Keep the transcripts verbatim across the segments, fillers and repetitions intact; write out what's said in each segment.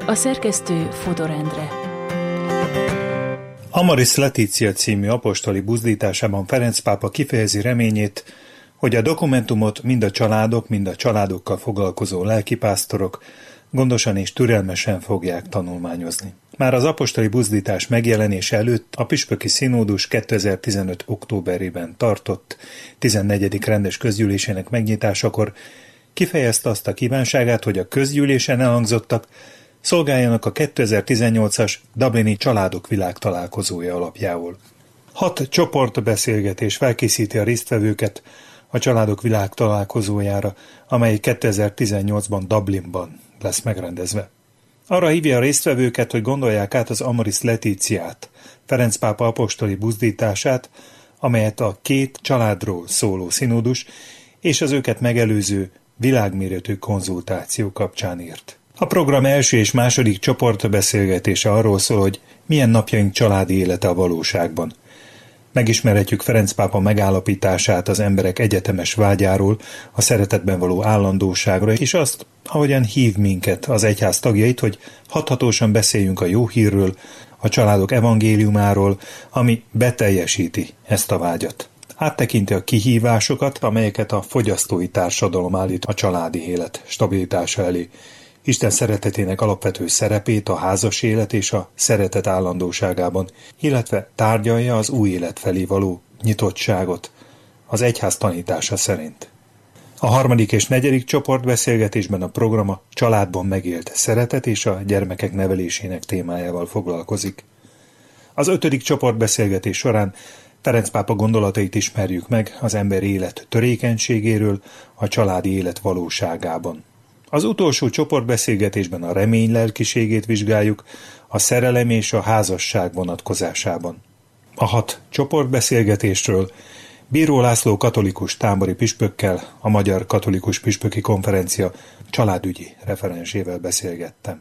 A szerkesztő Fodor Endre. Amoris Laetitia című apostoli buzdításában Ferenc pápa kifejezi reményét, hogy a dokumentumot mind a családok, mind a családokkal foglalkozó lelkipásztorok gondosan és türelmesen fogják tanulmányozni. Már az apostoli buzdítás megjelenése előtt a püspöki színódus kétezer-tizenöt. októberében tartott tizennegyedik rendes közgyűlésének megnyitásakor kifejezte azt a kívánságát, hogy a közgyűlésen elhangzottak szolgáljanak a kétezer-tizennyolcas Dublini Családok Világtalálkozója alapjául. Hat csoportbeszélgetés felkészíti a résztvevőket a Családok Világtalálkozójára, amely kétezer-tizennyolcban Dublinban lesz megrendezve. Arra hívja a résztvevőket, hogy gondolják át az Amoris Laetitiát, Ferenc pápa apostoli buzdítását, amelyet a két családról szóló színódus és az őket megelőző világméretű konzultáció kapcsán írt. A program első és második csoportbeszélgetése arról szól, hogy milyen napjaink családi élete a valóságban. Megismerhetjük Ferenc pápa megállapítását az emberek egyetemes vágyáról, a szeretetben való állandóságra, és azt, ahogyan hív minket, az egyház tagjait, hogy hathatósan beszéljünk a jó hírről, a családok evangéliumáról, ami beteljesíti ezt a vágyat. Áttekinti a kihívásokat, amelyeket a fogyasztói társadalom állít a családi élet stabilitása elé. Isten szeretetének alapvető szerepét a házas élet és a szeretet állandóságában, illetve tárgyalja az új élet felé való nyitottságot az egyház tanítása szerint. A harmadik és negyedik csoportbeszélgetésben a program a családban megélt szeretet és a gyermekek nevelésének témájával foglalkozik. Az ötödik csoportbeszélgetés során Ferenc pápa gondolatait ismerjük meg az emberi élet törékenységéről a családi élet valóságában. Az utolsó csoportbeszélgetésben a remény lelkiségét vizsgáljuk a szerelem és a házasság vonatkozásában. A hat csoportbeszélgetésről Bíró László katolikus tábori püspökkel, a Magyar Katolikus Püspöki Konferencia családügyi referensével beszélgettem.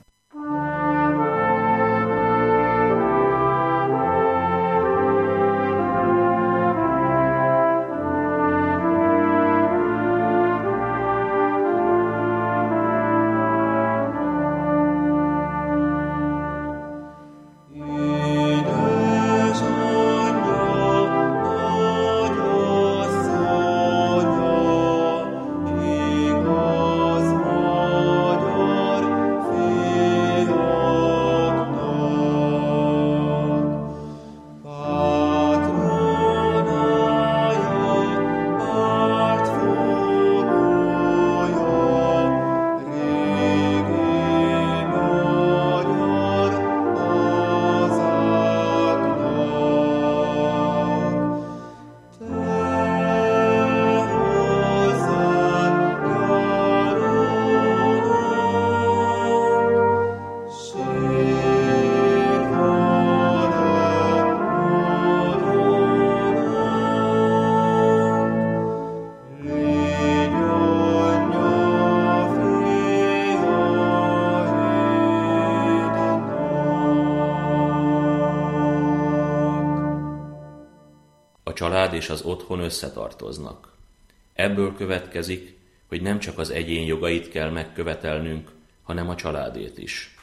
A család és az otthon összetartoznak. Ebből következik, hogy nem csak az egyén jogait kell megkövetelnünk, hanem a családét is.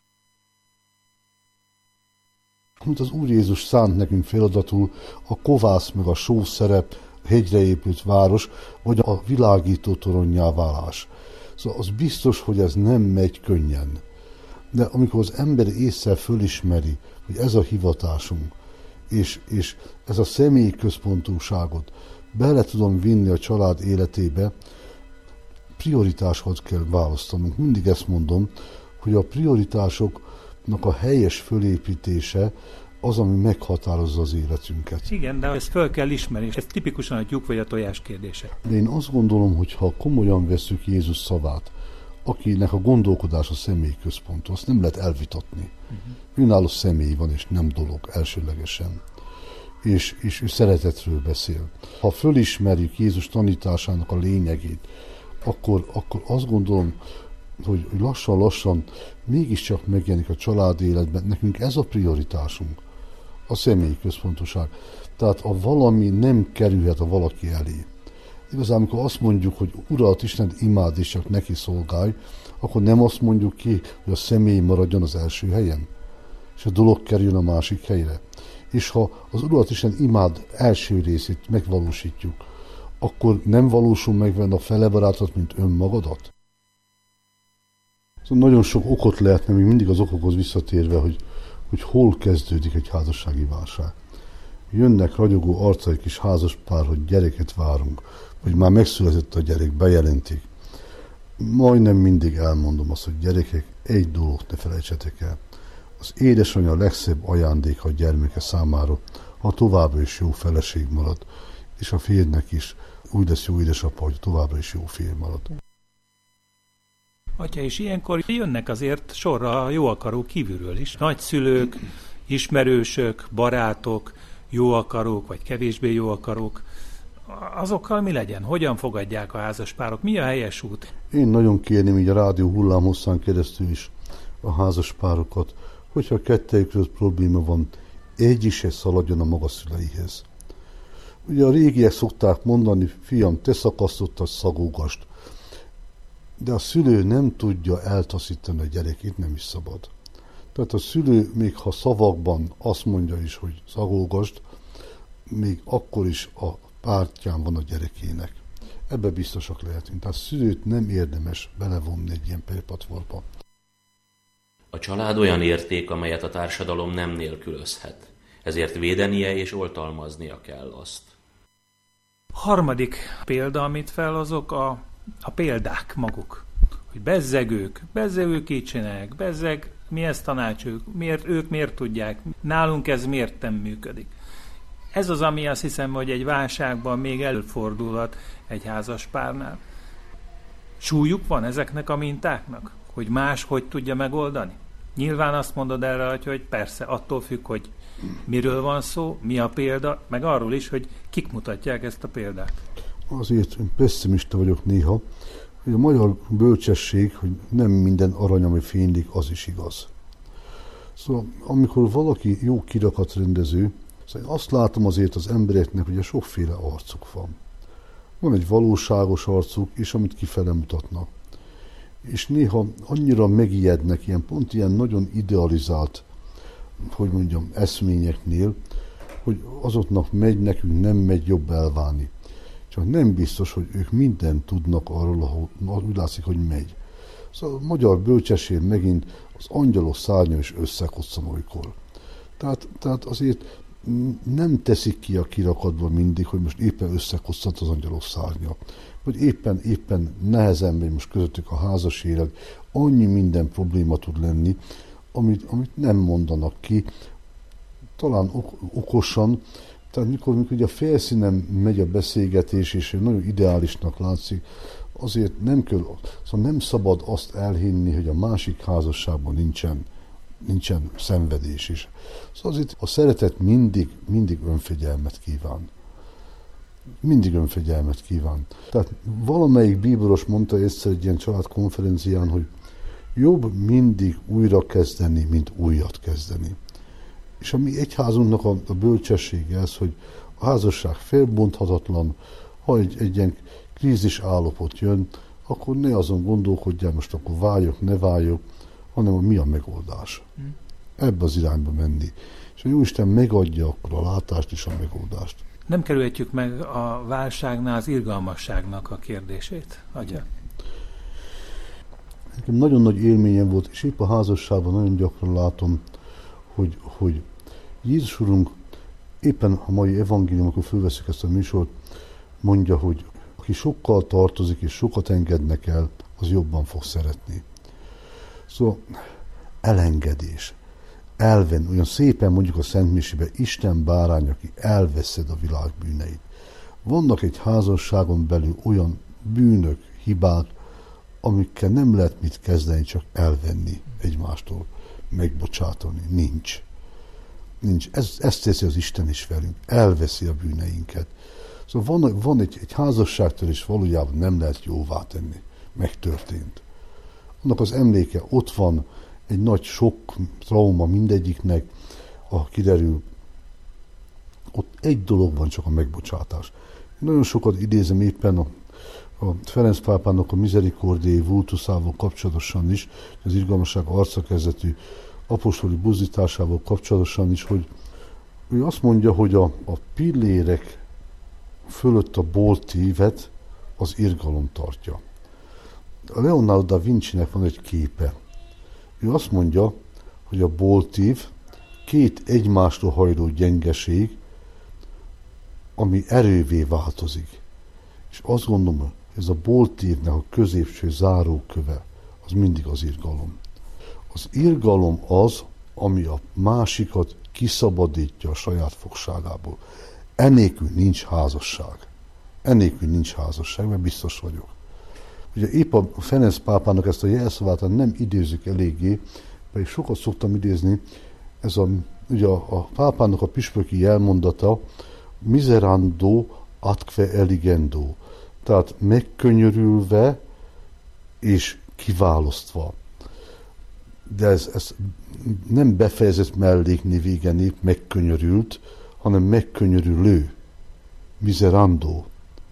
Amit az Úr Jézus szánt nekünk feladatul, a kovász meg a só szerep, a hegyre épült város, vagy a világító toronnyá válás. Szóval az biztos, hogy ez nem megy könnyen. De amikor az ember észre fölismeri, hogy ez a hivatásunk, és, és ez a személyi központúságot bele tudom vinni a család életébe, prioritásokat kell választanunk. Mindig ezt mondom, hogy a prioritásoknak a helyes fölépítése az, ami meghatározza az életünket. Igen, de ezt föl kell ismerni, és ez tipikusan a tyúk vagy a tojás kérdése. De én azt gondolom, hogy ha komolyan vesszük Jézus szavát, akinek a gondolkodása személyi központú, azt nem lehet elvitatni. Uh-huh. Önálló személy van, és nem dolog elsőlegesen. És, és ő szeretetről beszél. Ha fölismerjük Jézus tanításának a lényegét, akkor, akkor azt gondolom, hogy lassan-lassan mégiscsak megjelenik a család életben. Nekünk ez a prioritásunk, a személyi központoság. Tehát a valami nem kerülhet a valaki elé. Igazán, amikor azt mondjuk, hogy Urat, Istent imád és csak neki szolgálj, akkor nem azt mondjuk ki, hogy a személy maradjon az első helyen, és a dolog kerüljön a másik helyre. És ha az Urat, Isten imád első részét megvalósítjuk, akkor nem valósul meg benne a fele barátot, mint önmagadat? Szóval nagyon sok okot lehetne, még mindig az okokhoz visszatérve, hogy, hogy hol kezdődik egy házassági válság. Jönnek ragyogó arcai kis házaspár, hogy gyereket várunk, vagy már megszületett a gyerek, bejelentik. Majdnem mindig elmondom azt, hogy gyerekek, egy dolgot ne felejtsetek el. Az édesanyja a legszebb ajándéka a gyermeke számára, ha továbbra is jó feleség marad, és a férjnek is úgy lesz jó édesapa, hogy továbbra is jó férj marad. Atya, és ilyenkor jönnek azért sorra a jó akarók kívülről is. Nagyszülők, ismerősök, barátok, jó akarók, vagy kevésbé jó akarók. Azokkal mi legyen? Hogyan fogadják a házaspárok? Mi a helyes út? Én nagyon kérném így a rádió hullámhosszán keresztül is a házaspárokat, hogyha kettejük között probléma van, egy is se szaladjon a maga szüleihez. Ugye a régiek szokták mondani, fiam, te szakasztottad, szagolgasd. De a szülő nem tudja eltaszítani a gyerekét, nem is szabad. Tehát a szülő, még ha szavakban azt mondja is, hogy szagolgasd, még akkor is a pártján van a gyerekének. Ebbe biztosak lehetünk. Tehát a szülőt nem érdemes belevonni egy ilyen perpatvarba. A család olyan érték, amelyet a társadalom nem nélkülözhet. Ezért védenie és oltalmaznia kell azt. Harmadik példa, amit felhozok, a, a példák maguk. Hogy bezzegők, bezzegők így csinálják, bezzeg, mi ezt tanácsuk, miért, ők miért tudják, nálunk ez miért nem működik. Ez az, ami azt hiszem, hogy egy válságban még előfordulhat egy házaspárnál. Súlyuk van ezeknek a mintáknak, hogy más hogy tudja megoldani? Nyilván azt mondod erre, hogy persze, attól függ, hogy miről van szó, mi a példa, meg arról is, hogy kik mutatják ezt a példát. Azért pessimista vagyok néha, hogy a magyar bölcsesség, hogy nem minden arany, ami fénylik, az is igaz. Szóval amikor valaki jó kirakatrendező, szóval én azt látom azért az embereknek, hogy sokféle arcuk van. Van egy valóságos arcuk, és amit kifele mutatnak. És néha annyira megijednek, ilyen pont ilyen nagyon idealizált, hogy mondjam, eszményeknél, hogy azoknak megy, nekünk nem megy jobb elválni. Csak nem biztos, hogy ők mindent tudnak arról, ahol úgy látszik, hogy megy. Szóval a magyar bölcsesség megint az angyalok szárnya is összekosszan olykor. Tehát, tehát azért nem teszik ki a kirakatba mindig, hogy most éppen összekosszant az angyalok szárnya. Vagy éppen, éppen nehezen megy most közöttük a házas élet. Annyi minden probléma tud lenni, amit, amit nem mondanak ki. Talán ok- okosan, tehát mikor, mikor ugye a felszínen megy a beszélgetés, és nagyon ideálisnak látszik, azért nem kell, szóval nem szabad azt elhinni, hogy a másik házasságban nincsen, nincsen szenvedés is. Szóval azért a szeretet mindig, mindig önfegyelmet kíván. Mindig önfegyelmet kíván. Tehát valamelyik bíboros mondta egyszer egy ilyen családkonferencián, hogy jobb mindig újra kezdeni, mint újat kezdeni. És a mi egyházunknak a, a bölcsessége ez, hogy a házasság felbonthatatlan, ha egy, egy ilyen krízis állapot jön, akkor ne azon gondolkodjál, most akkor váljuk, ne váljuk, hanem a mi a megoldás. Hmm. Ebbe az irányba menni. És a Jóisten megadja akkor a látást és a megoldást. Nem kerülhetjük meg a válságnál az irgalmasságnak a kérdését, Atya? Nekem nagyon nagy élményem volt, és épp a házasságban nagyon gyakran látom, hogy, hogy Jézus Urunk éppen a mai evangélium, amikor fölveszik ezt a műsort, mondja, hogy aki sokkal tartozik és sokat engednek el, az jobban fog szeretni. Szóval elengedés, elven, olyan szépen mondjuk a Szentmisében, Isten bárány, aki elveszed a világ bűneit. Vannak egy házasságon belül olyan bűnök, hibák, amikkel nem lehet mit kezdeni, csak elvenni egymástól, megbocsátani. Nincs. Nincs. Ez, ezt teszi az Isten is velünk. Elveszi a bűneinket. Szóval van, van egy, egy házasságtól, és valójában nem lehet jóvá tenni. Megtörtént. Annak az emléke ott van, egy nagy sok trauma mindegyiknek, ha kiderül, ott egy dolog van, csak a megbocsátás. Nagyon sokat idézem éppen a, a Ferenc pápának a Misericordiae Vultusával kapcsolatosan is, az irgalmasság arca kezdetű apostoli buzdításával kapcsolatosan is, hogy ő azt mondja, hogy a, a pillérek fölött a boltívet az irgalom tartja. A Leonardo da Vincinek van egy képe. Ő azt mondja, hogy a boltív két egymásra hajló gyengeség, ami erővé változik. És azt gondolom, hogy ez a boltívnek a középső záróköve, az mindig az irgalom. Az irgalom az, ami a másikat kiszabadítja a saját fogságából. Ennélkül nincs házasság. Ennélkül nincs házasság, mert biztos vagyok. Ugye épp a Ferenc pápának ezt a jelszavát nem idézzük eléggé, pedig sokat szoktam idézni, ez a, ugye a, a pápának a püspöki jelmondata, miserando atque eligendo, tehát megkönyörülve és kiválasztva. De ez, ez nem befejezett melléknév, igen, megkönyörült, hanem megkönyörülő, miserando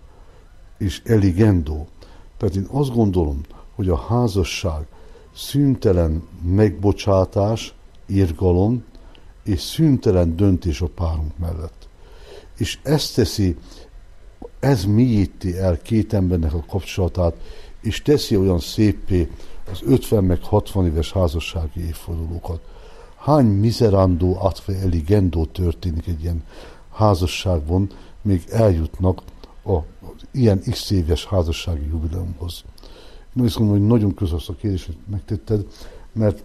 és eligendo. Tehát én azt gondolom, hogy a házasság szüntelen megbocsátás, irgalom és szüntelen döntés a párunk mellett. És ezt teszi, ez mélyíti el két embernek a kapcsolatát, és teszi olyan szépé az ötven meg hatvan éves házassági évfordulókat. Hány miserando atque eligendo történik egy ilyen házasságban, még eljutnak a, a ilyen x éves házassági jubileumhoz. Én azt gondolom, hogy nagyon köszönöm a kérdést, hogy megtetted, mert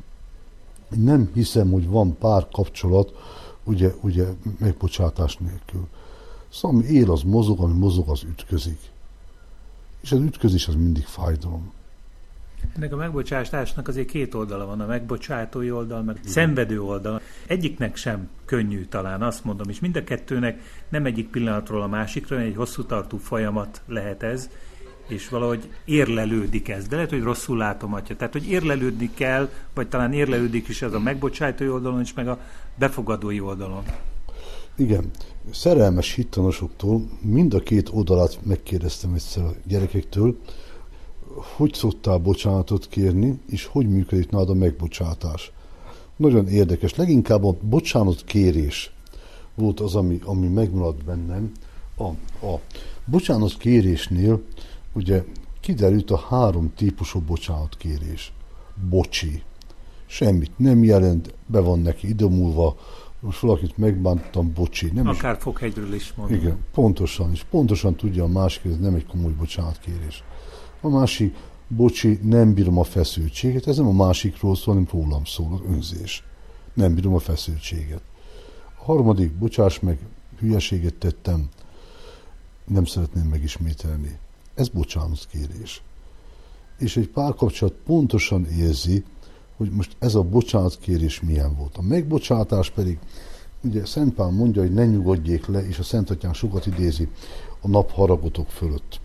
nem hiszem, hogy van pár kapcsolat, ugye, ugye megbocsátás nélkül. Szóval ami él, az mozog, ami mozog, az ütközik. És az ütközés az mindig fájdalom. Ennek a megbocsátásnak azért két oldala van, a megbocsátói oldal, meg a szenvedő oldal. Egyiknek sem könnyű talán, azt mondom, és mind a kettőnek nem egyik pillanatról a másikra, egy hosszú tartó folyamat lehet ez, és valahogy érlelődik ez. De lehet, hogy rosszul látom, atya. Tehát, hogy érlelődni kell, vagy talán érlelődik is az a megbocsátói oldalon is, meg a befogadói oldalon. Igen. Szerelmes hittanosoktól mind a két oldalát megkérdeztem egyszer a gyerekektől, hogy szoktál bocsánatot kérni, és hogy működik nálad a megbocsátás. Nagyon érdekes. Leginkább a bocsánat kérés volt az, ami, ami megmaradt bennem. A, a bocsánat kérésnél ugye kiderült a három típusú bocsánat kérés. Bocsi. Semmit nem jelent, be van neki idomulva, most valakit megbántam, bocsi. Nem Akár is... Fokhegyről is mondom. Igen, pontosan, és pontosan tudja a másik, hogy ez nem egy komoly bocsánatkérés. A másik, bocsi, nem bírom a feszültséget, ez nem a másikról szól, hanem rólam szól, az önzés. Nem bírom a feszültséget. A harmadik, bocsáss meg, hülyeséget tettem, nem szeretném megismételni. Ez bocsánatkérés. És egy párkapcsolat pontosan érzi, hogy most ez a bocsánatkérés milyen volt. A megbocsátás pedig, ugye Szent Pál mondja, hogy ne nyugodjék le, és a Szent Atyán sokat idézi a nap haragotok fölött.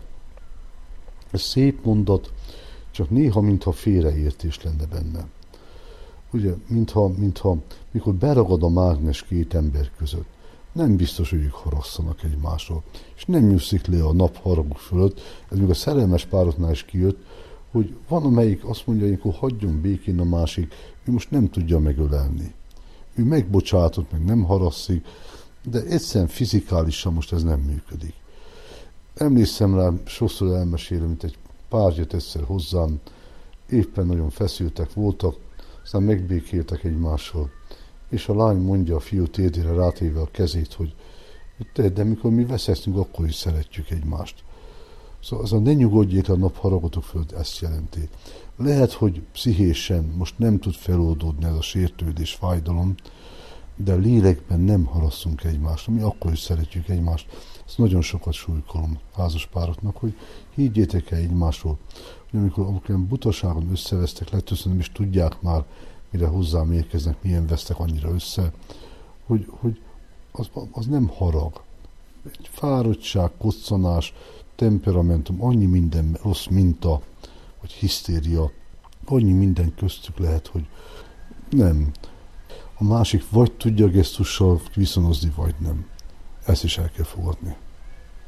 Ez szép mondat, csak néha, mintha félreértés lenne benne. Ugye, mintha, mintha mikor beragad a mágnes két ember között, nem biztos, hogy ők harasszanak egymásról, és nem nyugszik le a nap haragok fölött. Ez még a szerelmes pároknál is kijött, hogy van, amelyik azt mondja, hogy akkor hagyjon békén a másik, ő most nem tudja megölelni. Ő megbocsátott, meg nem harasszik, de egyszerűen fizikálisan most ez nem működik. Emlékszem rá, sokszor elmesélem, mint egy pár jött egyszer hozzám, éppen nagyon feszültek voltak, aztán megbékéltek egymással, és a lány mondja a fiú térdére rátéve a kezét, hogy te, de mikor mi veszekszünk, akkor is szeretjük egymást. Szóval az a ne nyugodjék a nap haragotok fölött, ezt jelenti. Lehet, hogy pszichésen most nem tud feloldódni ez a sértődés, fájdalom, de lélekben nem harasszunk egymásra, mi akkor is szeretjük egymást. Ezt nagyon sokat súlykolom házaspároknak, hogy higgyétek el egymásról, hogy amikor, amikor butaságon összevesztek, legtöbbször nem is tudják már, mire hozzám érkeznek, milyen vesztek annyira össze, hogy, hogy az, az nem harag. Egy fáradtság, koccanás, temperamentum, annyi minden rossz minta, vagy hisztéria, annyi minden köztük lehet, hogy nem. A másik vagy tudja gesztussal viszonozni, vagy nem. Ezt is el kell fogadni.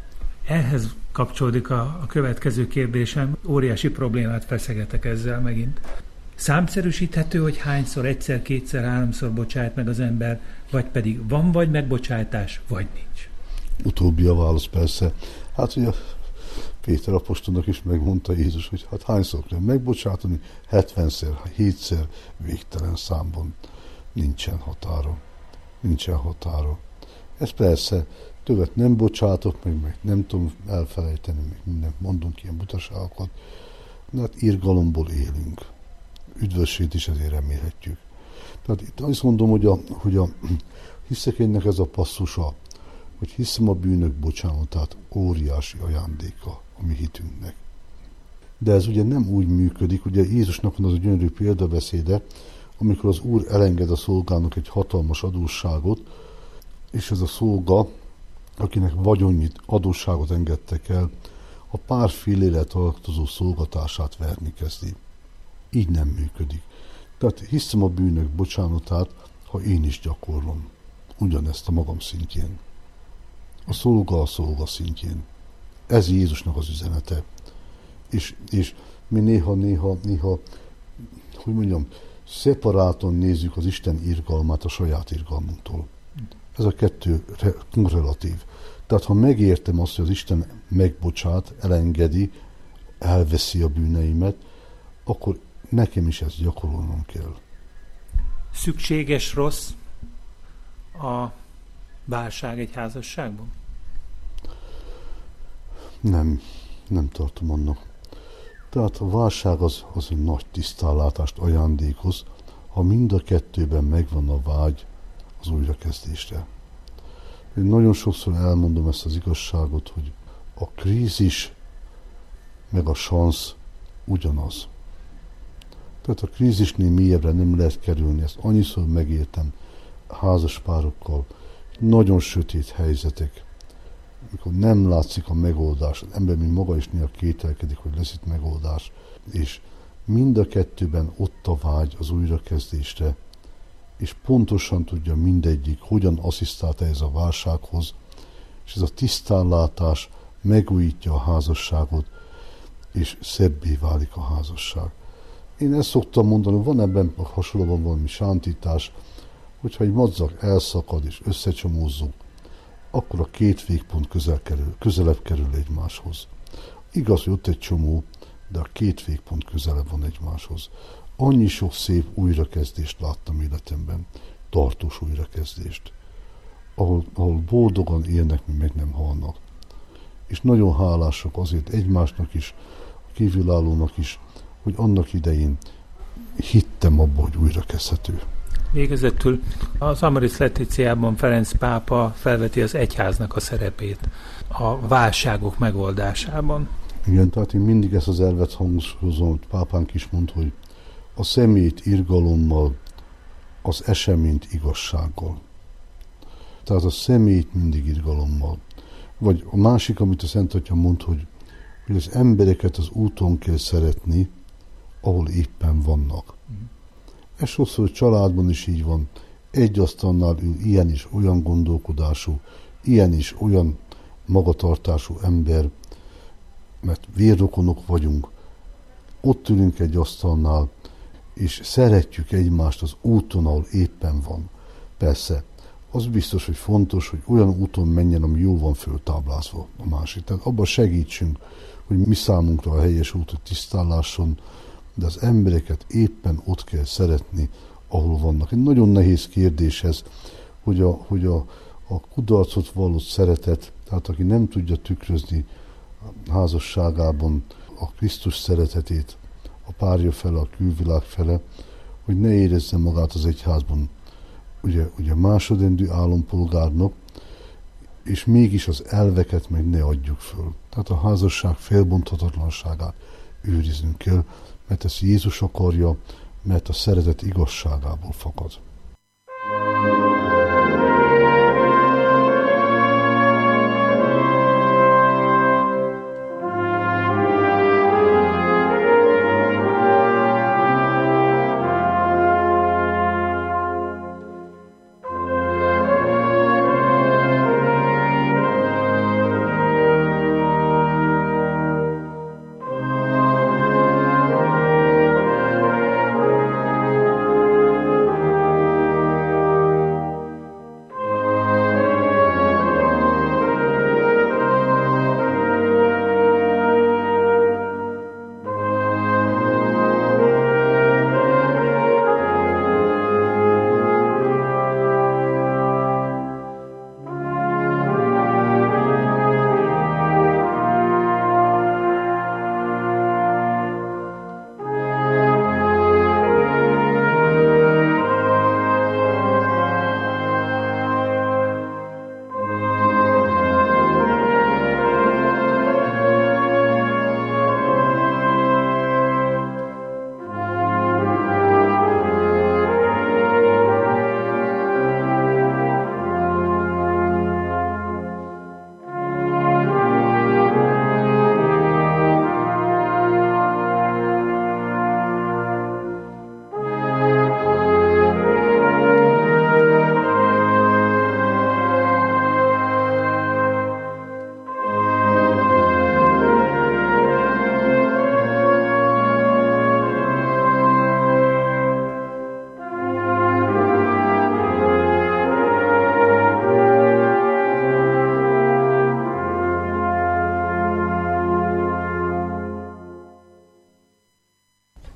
Ehhez kapcsolódik a, a következő kérdésem. Óriási problémát feszegetek ezzel megint. Számszerűsíthető, hogy hányszor, egyszer, kétszer, háromszor bocsájt meg az ember, vagy pedig van vagy megbocsájtás, vagy nincs? Utóbbi a válasz persze. Hát ugye Péter apostolnak is megmondta Jézus, hogy hát hányszor kell megbocsátani? hetvenszer, hétszer, végtelen számban. Nincsen határa. Nincsen határa. Ez persze, többet nem bocsátok, meg, meg nem tudom elfelejteni, meg mindent mondunk ilyen butaságokat, de hát irgalomból élünk. Üdvösséget is ezért remélhetjük. Tehát itt azt mondom, hogy a, hogy a hiszekénynek ez a passzusa, hogy hiszem a bűnök bocsánatát, óriási ajándéka a mi hitünknek. De ez ugye nem úgy működik, ugye Jézusnak van az a gyönyörű példabeszéde, amikor az Úr elenged a szolgának egy hatalmas adósságot, és ez a szolga, akinek vagyonnyi adósságot engedtek el, a pár fillére tartozó szolgatását verni kezdi. Így nem működik. Tehát hiszem a bűnök bocsánatát, ha én is gyakorlom. Ugyanezt a magam szintjén. A szolga a szolga szintjén. Ez Jézusnak az üzenete. És, és mi néha, néha, néha, hogy mondjam, szeparáton nézzük az Isten irgalmát a saját irgalmunktól. Ez a kettő relatív. Tehát ha megértem azt, hogy az Isten megbocsát, elengedi, elveszi a bűneimet, akkor nekem is ezt gyakorolnom kell. Szükséges rossz a válság egy házasságban? Nem, nem tartom annak. Tehát a válság az, az egy nagy tisztánlátást ajándékoz, ha mind a kettőben megvan a vágy az újrakezdésre. Én nagyon sokszor elmondom ezt az igazságot, hogy a krízis meg a sansz ugyanaz. Tehát a krízisnél mélyebbre nem lehet kerülni, ezt annyiszor megértem házaspárokkal, nagyon sötét helyzetek, amikor nem látszik a megoldás, az ember mint maga is néha kételkedik, hogy lesz itt megoldás, és mind a kettőben ott a vágy az újrakezdésre, és pontosan tudja mindegyik, hogyan asszisztált ez a válsághoz, és ez a tisztánlátás megújítja a házasságot, és szebbé válik a házasság. Én ezt szoktam mondani, van ebben hasonlóan valami sántítás, hogyha egy madzag elszakad és összecsomózzuk, akkor a két végpont közel kerül, közelebb kerül egymáshoz. Igaz, hogy ott egy csomó, de a két végpont közelebb van egymáshoz. Annyi sok szép újrakezdést láttam életemben, tartós újrakezdést, ahol, ahol boldogan élnek, mi meg nem halnak. És nagyon hálások azért egymásnak is, a kívülállónak is, hogy annak idején hittem abba, hogy újrakezdhető. Végezetül az Amoris Laetitiában Ferenc pápa felveti az egyháznak a szerepét a válságok megoldásában. Igen, tehát én mindig ezt az elvet hangsúlyozom, hogy pápánk is mondta, hogy a szemét irgalommal, az eseményt igazsággal. Tehát a szemét mindig irgalommal. Vagy a másik, amit a Szent Atya mond, hogy, hogy az embereket az úton kell szeretni, ahol éppen vannak. Mm. Ez sokszor családban is így van. Egy asztalnál ül ilyen is olyan gondolkodású, ilyen is olyan magatartású ember, mert vérrokonok vagyunk. Ott ülünk egy asztalnál, és szeretjük egymást az úton, ahol éppen van. Persze, az biztos, hogy fontos, hogy olyan úton menjen, ami jól van föltáblázva a másik. Tehát abban segítsünk, hogy mi számunkra a helyes út, hogy tisztán lásson, de az embereket éppen ott kell szeretni, ahol vannak. Egy nagyon nehéz kérdés ez, hogy a, hogy a, a kudarcot vallott szeretet, tehát aki nem tudja tükrözni a házasságában a Krisztus szeretetét, a párja fele, a külvilág fele, hogy ne érezze magát az egyházban ugye, ugye másodrendű állampolgárnak, és mégis az elveket meg ne adjuk föl. Tehát a házasság felbonthatatlanságát őriznünk kell, mert ezt Jézus akarja, mert a szeretet igazságából fakad.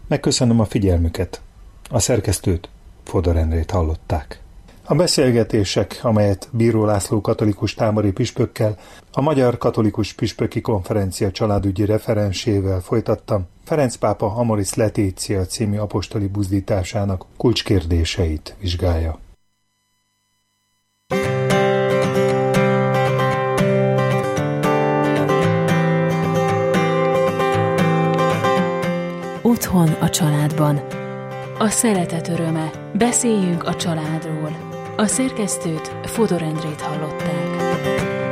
Megköszönöm a figyelmüket. A szerkesztőt, Fodor Endrét hallották. A beszélgetések, amelyet Bíró László katolikus támori püspökkel, a Magyar Katolikus Püspöki Konferencia családügyi referensével folytattam, Ferenc pápa Amoris Laetitia című apostoli buzdításának kulcskérdéseit vizsgálja. Otthon a családban. A szeretet öröme. Beszéljünk a családról. A szerkesztőt, Fodor Endrét hallották.